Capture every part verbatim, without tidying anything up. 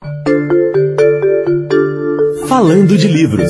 Falando de livros.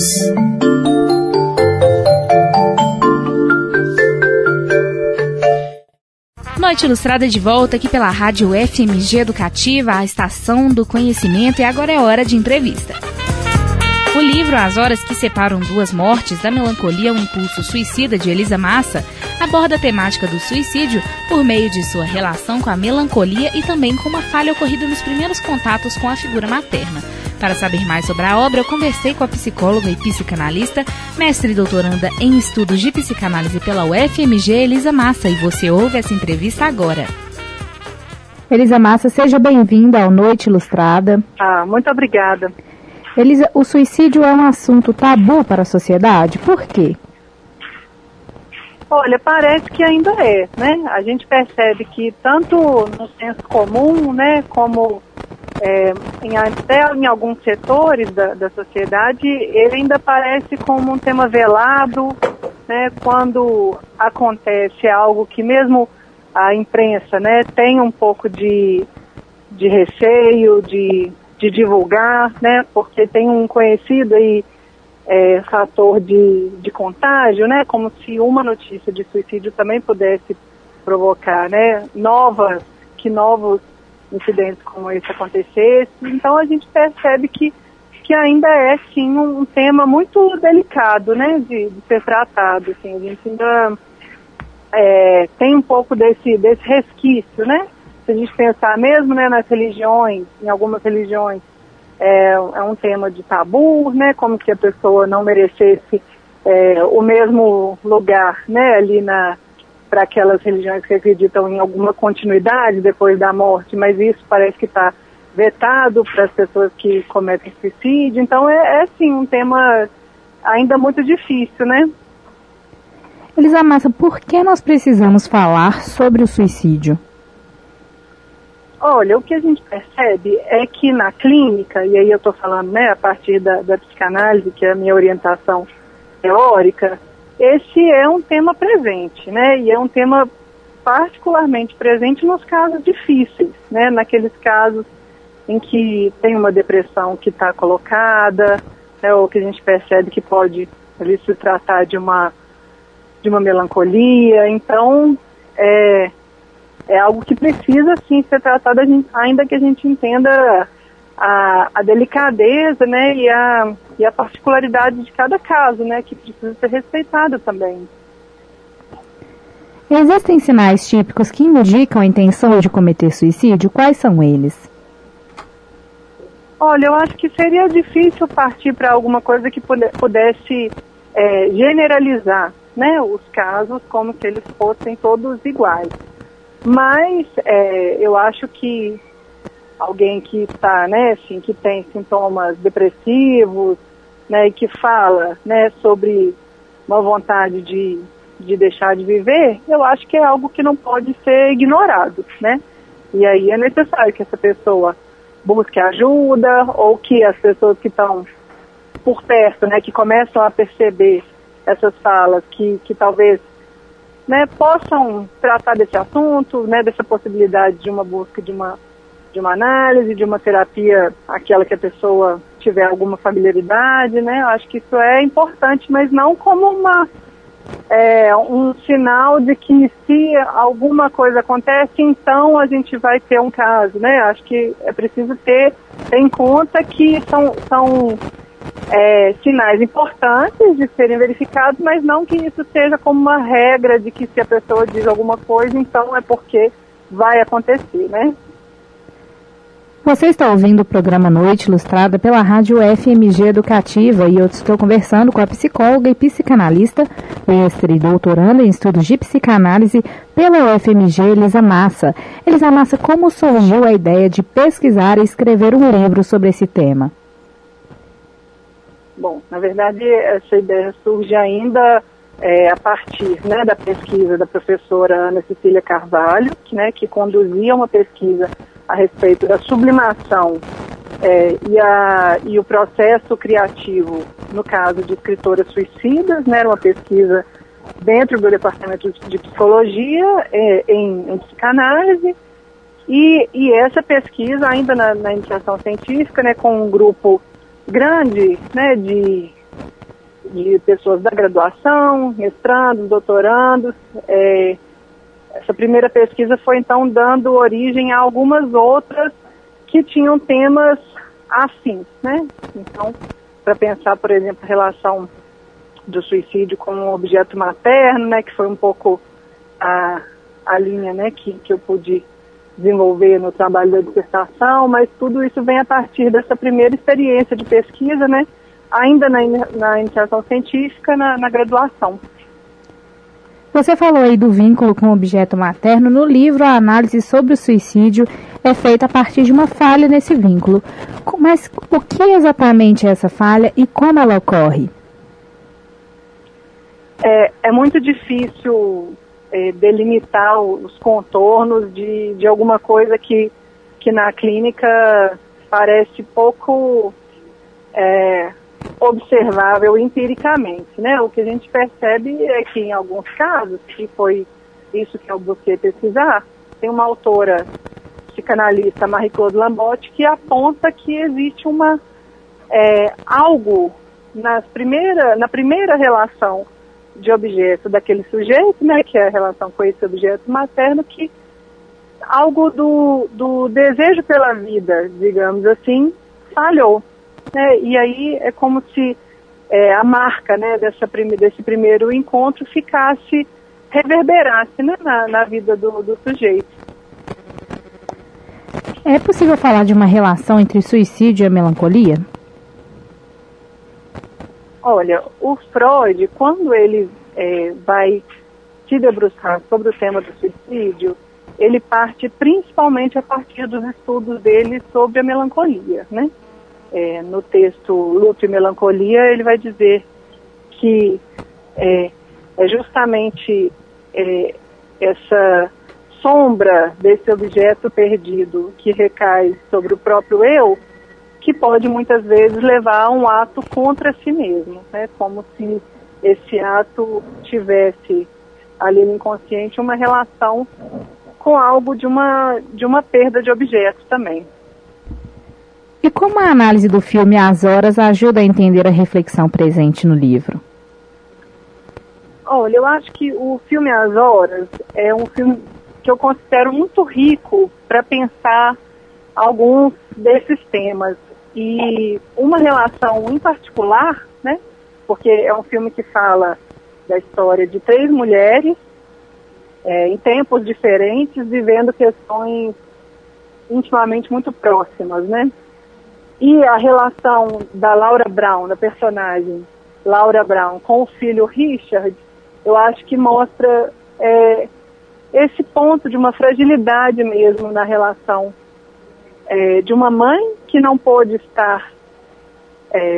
Noite Ilustrada de volta aqui pela Rádio F M G Educativa, a estação do conhecimento, e agora é hora de entrevista. O livro As Horas que Separam Duas Mortes, da Melancolia ao Impulso Suicida, de Elisa Massa, aborda a temática do suicídio por meio de sua relação com a melancolia e também com uma falha ocorrida nos primeiros contatos com a figura materna. Para saber mais sobre a obra, eu conversei com a psicóloga e psicanalista, mestre e doutoranda em estudos de psicanálise pela U F M G, Elisa Massa, e você ouve essa entrevista agora. Elisa Massa, seja bem-vinda ao Noite Ilustrada. Ah, muito obrigada. Elisa, o suicídio é um assunto tabu para a sociedade, por quê? Olha, parece que ainda é, né? A gente percebe que tanto no senso comum, né, como é, em, até em alguns setores da, da sociedade, ele ainda parece como um tema velado, né? Quando acontece algo que mesmo a imprensa, né, tem um pouco de, de receio, de... de divulgar, né, porque tem um conhecido aí, é, fator de, de contágio, né, como se uma notícia de suicídio também pudesse provocar, né, novas, que novos incidentes como esse acontecessem. Então a gente percebe que, que ainda é, sim, um, um tema muito delicado, né, de, de ser tratado, assim, a gente ainda é, tem um pouco desse, desse resquício, né. Se a gente pensar mesmo, né, nas religiões, em algumas religiões, é, é um tema de tabu, né, como se a pessoa não merecesse é, o mesmo lugar, né, ali na, para aquelas religiões que acreditam em alguma continuidade depois da morte, mas isso parece que está vetado para as pessoas que cometem suicídio. Então é, é sim, um tema ainda muito difícil, né. Elisa Massa, por que nós precisamos falar sobre o suicídio? Olha, o que a gente percebe é que na clínica, e aí eu estou falando, né, a partir da, da psicanálise, que é a minha orientação teórica, esse é um tema presente, né, e é um tema particularmente presente nos casos difíceis, né, naqueles casos em que tem uma depressão que está colocada, né, ou que a gente percebe que pode ali se tratar de uma, de uma melancolia. Então, é... é algo que precisa, sim, ser tratado, ainda que a gente entenda a, a delicadeza, né, e a, e a particularidade de cada caso, né, que precisa ser respeitado também. Existem sinais típicos que indicam a intenção de cometer suicídio? Quais são eles? Olha, eu acho que seria difícil partir para alguma coisa que pudesse é, generalizar, né, os casos como se eles fossem todos iguais. Mas é, eu acho que alguém que está, né, assim, que tem sintomas depressivos, né, e que fala, né, sobre uma vontade de, de deixar de viver, eu acho que é algo que não pode ser ignorado, né? E aí é necessário que essa pessoa busque ajuda, ou que as pessoas que estão por perto, né, que começam a perceber essas falas, que, que talvez, né, possam tratar desse assunto, né, dessa possibilidade de uma busca de uma, de uma análise, de uma terapia, aquela que a pessoa tiver alguma familiaridade, né, eu acho que isso é importante, mas não como uma, é, um sinal de que se alguma coisa acontece, então a gente vai ter um caso, né, acho que é preciso ter, ter em conta que são... são É, sinais importantes de serem verificados, mas não que isso seja como uma regra de que se a pessoa diz alguma coisa, então é porque vai acontecer, né? Você está ouvindo o programa Noite Ilustrada pela Rádio F M G Educativa, e eu estou conversando com a psicóloga e psicanalista, mestre e doutoranda em estudos de psicanálise pela U F M G, Elisa Massa. Elisa Massa, como surgiu a ideia de pesquisar e escrever um livro sobre esse tema? Bom, na verdade, essa ideia surge ainda é, a partir, né, da pesquisa da professora Ana Cecília Carvalho, que, né, que conduzia uma pesquisa a respeito da sublimação é, e, a, e o processo criativo, no caso de escritoras suicidas, né, era uma pesquisa dentro do Departamento de Psicologia, é, em, em psicanálise, E, e essa pesquisa, ainda na, na iniciação científica, né, com um grupo grande, né, de, de pessoas da graduação, mestrandos, doutorandos, é, essa primeira pesquisa foi, então, dando origem a algumas outras que tinham temas afins, né? Então, para pensar, por exemplo, a relação do suicídio com um objeto materno, né, que foi um pouco a, a linha, né, que, que eu pude desenvolver no trabalho da dissertação, mas tudo isso vem a partir dessa primeira experiência de pesquisa, né, ainda na, na iniciação científica, na, na graduação. Você falou aí do vínculo com o objeto materno. No livro, a análise sobre o suicídio é feita a partir de uma falha nesse vínculo. Mas o que exatamente é essa falha e como ela ocorre? É, é muito difícil é, delimitar os contornos de, de alguma coisa que, que na clínica parece pouco é, observável empiricamente, né? O que a gente percebe é que em alguns casos, que foi isso que eu busquei pesquisar, tem uma autora psicanalista, Marie-Claude Lambotte, que aponta que existe uma, é, algo nas primeira, na primeira relação de objeto daquele sujeito, né, que é a relação com esse objeto materno, que algo do, do desejo pela vida, digamos assim, falhou. Né? E aí é como se é, a marca, né, dessa prime, desse primeiro encontro ficasse, reverberasse, né, na, na vida do, do sujeito. É possível falar de uma relação entre suicídio e a melancolia? Olha, o Freud, quando ele é, vai se debruçar sobre o tema do suicídio, ele parte principalmente a partir dos estudos dele sobre a melancolia, né? É, no texto Luto e Melancolia, ele vai dizer que é, é justamente é, essa sombra desse objeto perdido que recai sobre o próprio eu, que pode muitas vezes levar a um ato contra si mesmo, né? Como se esse ato tivesse ali no inconsciente uma relação com algo de uma, de uma perda de objeto também. E como a análise do filme As Horas ajuda a entender a reflexão presente no livro? Olha, eu acho que o filme As Horas é um filme que eu considero muito rico para pensar alguns desses temas. E uma relação em particular, né, porque é um filme que fala da história de três mulheres é, em tempos diferentes, vivendo questões intimamente muito próximas, né? E a relação da Laura Brown, da personagem Laura Brown, com o filho Richard, eu acho que mostra é, esse ponto de uma fragilidade mesmo na relação É, de uma mãe que não pôde estar é,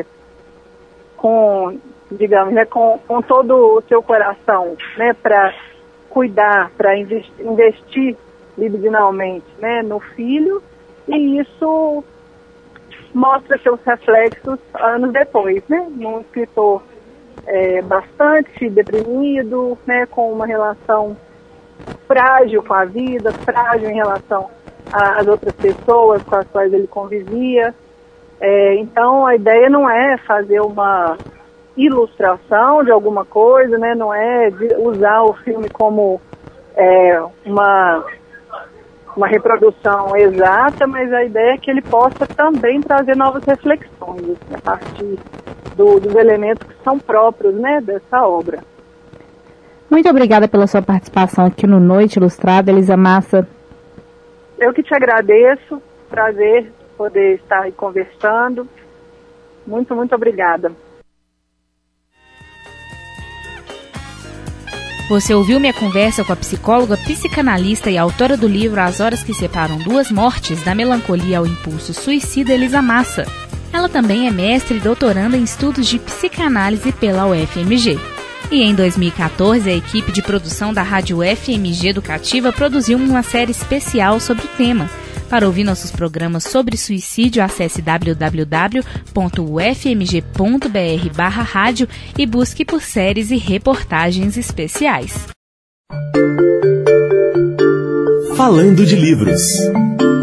com, digamos, né, com, com todo o seu coração, né, para cuidar, para investir, investir libidinalmente, né, no filho, e isso mostra seus reflexos anos depois, né, num escritor é, bastante deprimido, né, com uma relação frágil com a vida, frágil em relação as outras pessoas com as quais ele convivia. É, então, a ideia não é fazer uma ilustração de alguma coisa, né? Não é usar o filme como é, uma, uma reprodução exata, mas a ideia é que ele possa também trazer novas reflexões a partir do, dos elementos que são próprios, né, dessa obra. Muito obrigada pela sua participação aqui no Noite Ilustrada, Elisa Massa. Eu que te agradeço, prazer poder estar aí conversando. Muito, muito obrigada. Você ouviu minha conversa com a psicóloga, psicanalista e autora do livro As Horas que Separam Duas Mortes, da Melancolia ao Impulso Suicida, Elisa Massa. Ela também é mestre e doutoranda em estudos de psicanálise pela U F M G. E em dois mil e quatorze, a equipe de produção da Rádio U F M G Educativa produziu uma série especial sobre o tema. Para ouvir nossos programas sobre suicídio, acesse w w w ponto u f m g ponto b r barra rádio e busque por séries e reportagens especiais. Falando de Livros.